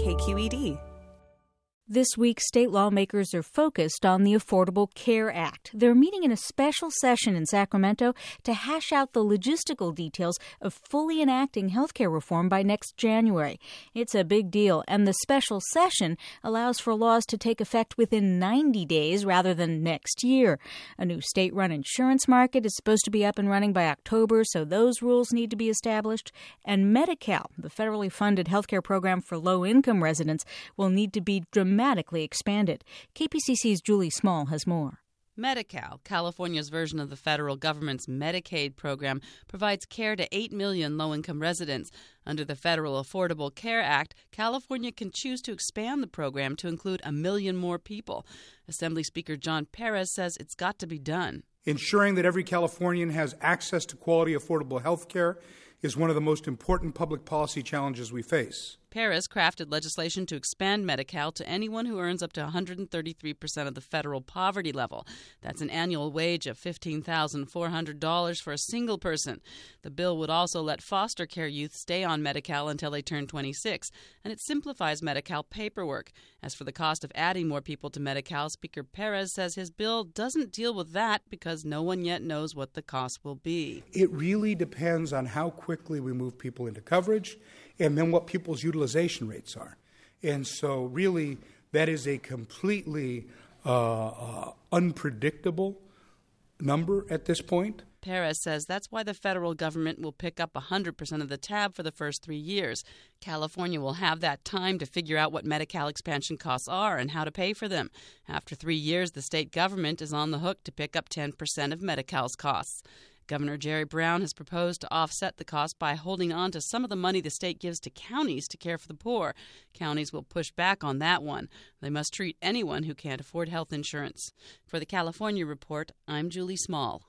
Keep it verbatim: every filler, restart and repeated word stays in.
K Q E D. This week, state lawmakers are focused on the Affordable Care Act. They're meeting in a special session in Sacramento to hash out the logistical details of fully enacting health care reform by next January. It's a big deal, and the special session allows for laws to take effect within ninety days rather than next year. A new state-run insurance market is supposed to be up and running by October, so those rules need to be established. And Medi-Cal, the federally funded health care program for low-income residents, will need to be dramatically dramatically expanded. K P C C's Julie Small has more. Medi-Cal, California's version of the federal government's Medicaid program, provides care to eight million low-income residents. Under the Federal Affordable Care Act, California can choose to expand the program to include a million more people. Assembly Speaker John Perez says it's got to be done. Ensuring that every Californian has access to quality, affordable health care is one of the most important public policy challenges we face. Perez crafted legislation to expand Medi-Cal to anyone who earns up to one hundred thirty-three percent of the federal poverty level. That's an annual wage of fifteen thousand four hundred dollars for a single person. The bill would also let foster care youth stay on Medi-Cal until they turn twenty-six, and it simplifies Medi-Cal paperwork. As for the cost of adding more people to Medi-Cal, Speaker Perez says his bill doesn't deal with that because no one yet knows what the cost will be. It really depends on how quickly we move people into coverage and then what people's utilization rates are. And so really that is a completely uh, uh, unpredictable number at this point. Perez says that's why the federal government will pick up one hundred percent of the tab for the first three years. California will have that time to figure out what Medi-Cal expansion costs are and how to pay for them. After three years, the state government is on the hook to pick up ten percent of Medi-Cal's costs. Governor Jerry Brown has proposed to offset the cost by holding on to some of the money the state gives to counties to care for the poor. Counties will push back on that one. They must treat anyone who can't afford health insurance. For the California Report, I'm Julie Small.